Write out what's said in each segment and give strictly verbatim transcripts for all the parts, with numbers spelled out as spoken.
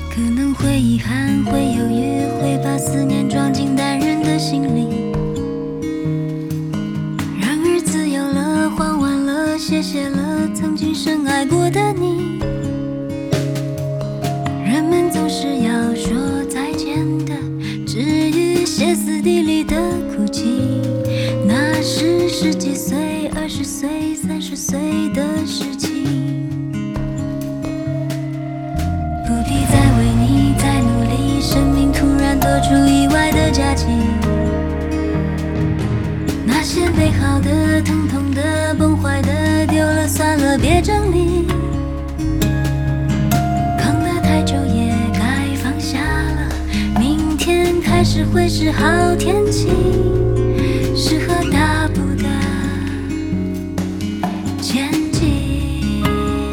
可能会遗憾，会犹豫，会把思念装进单人的行李。然而自由了，还完了，谢谢了，曾经深爱过的你。人们总是要说再见的，至于歇斯底里的哭泣，那是十几岁、二十岁、三十岁的事情。不必再为你再努力，生命突然多出意外的假期。那些美好的、疼痛的、崩坏的，丢了算了，别整理。扛得太久也该放下了，明天开始会是好天气，适合大步的前进。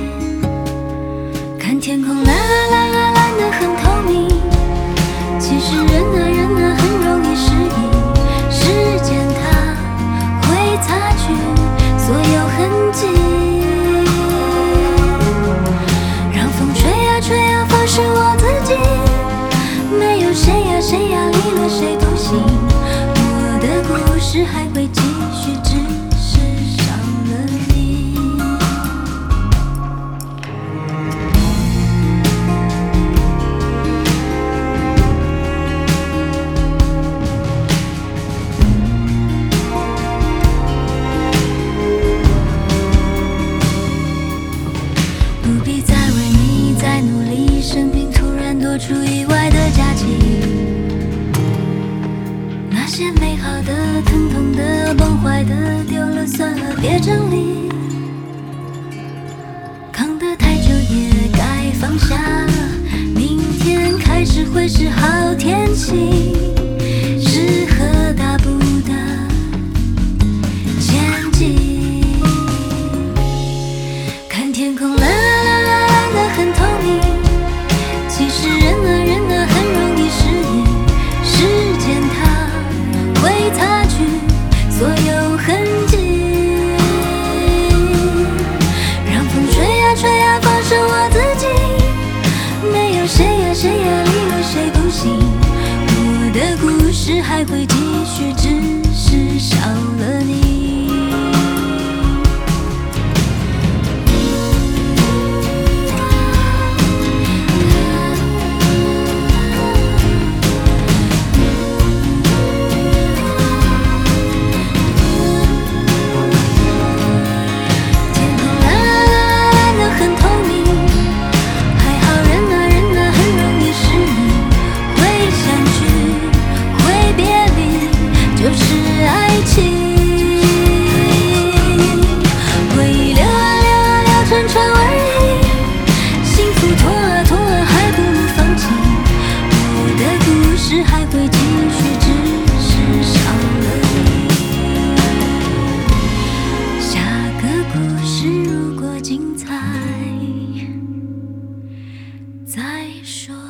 看天空蓝啊蓝啊蓝得很透明，其实人啊人啊很容易失忆，时间它会擦去所有痕迹，让风吹呀吹呀，放是我自己，没有谁呀谁呀离了谁不行，我的故事还会继续，只是少了你。不必再为你再努力，生命突然多出意外的假期。那些美好的、疼痛的、崩坏的，丢了算了，别整理。扛得太久也该放下了，明天开始会是好天气，适合大步的前进。看天空蓝啊蓝啊蓝得很透明，其实人啊人啊很容易失忆，时间它会擦去所有痕迹，让风吹呀吹呀，放手我自己，没有谁呀谁呀离了谁不行，我的故事还会继续，只是少了你。还会继续，只是少了你。下个故事如果精彩，再说。